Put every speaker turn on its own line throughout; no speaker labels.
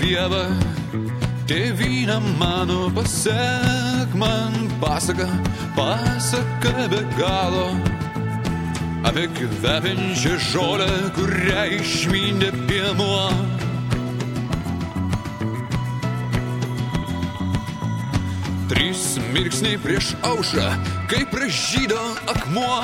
pieva, tėvynė mano, pasek man pasaka, pasaka be galo, apie kvepiančią žolę, kurią išmindė piemuo. Trys mirksniai prieš aušrą, kaip pražydo akmuo.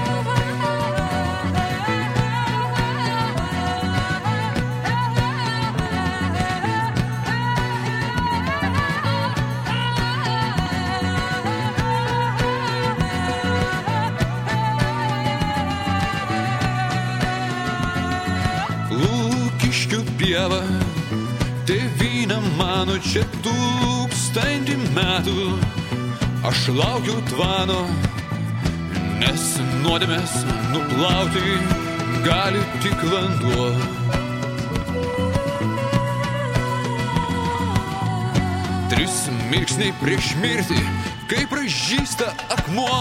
Lūkiškių pieva, tėvynė mano, čia 1000 metų. Aš laukiu tvano, nes nuodėmės nuplauti gali tik vanduo. Trys mirksniai prieš mirtį, kaip pražysta akmuo.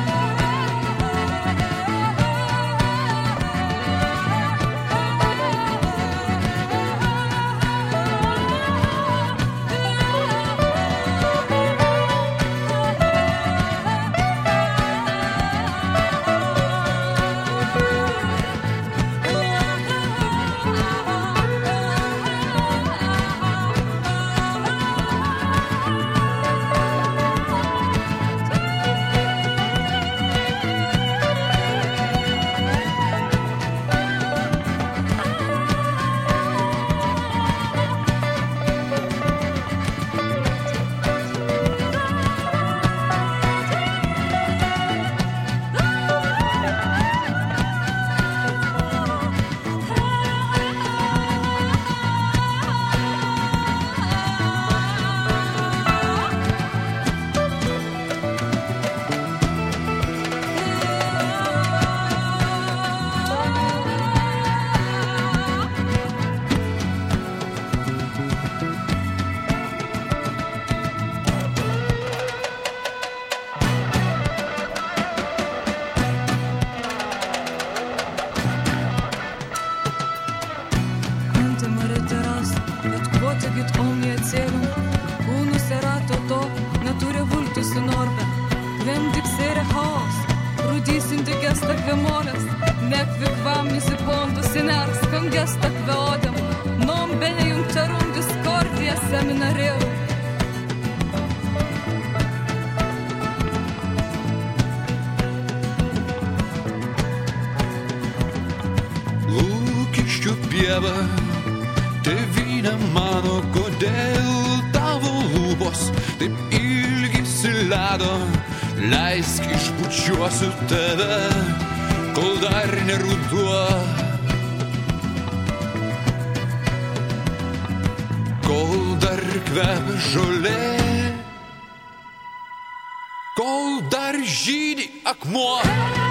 Git omnie celum, unus erato to, nature vultus in orbe, vem dixere haos, rudisim de gesta kvemoles, nekvik vam nisipondus in ars, kam gesta kveodem, non bene junctarum discordia seminareum.
Lūkiškių pieva, tėvynė mano, kodėl tavo lūpos taip ilgisi ledo, leisk išbučiuosiu tave, kol dar neruduo, kol dar kvepia žolė, kol dar žydi akmuo.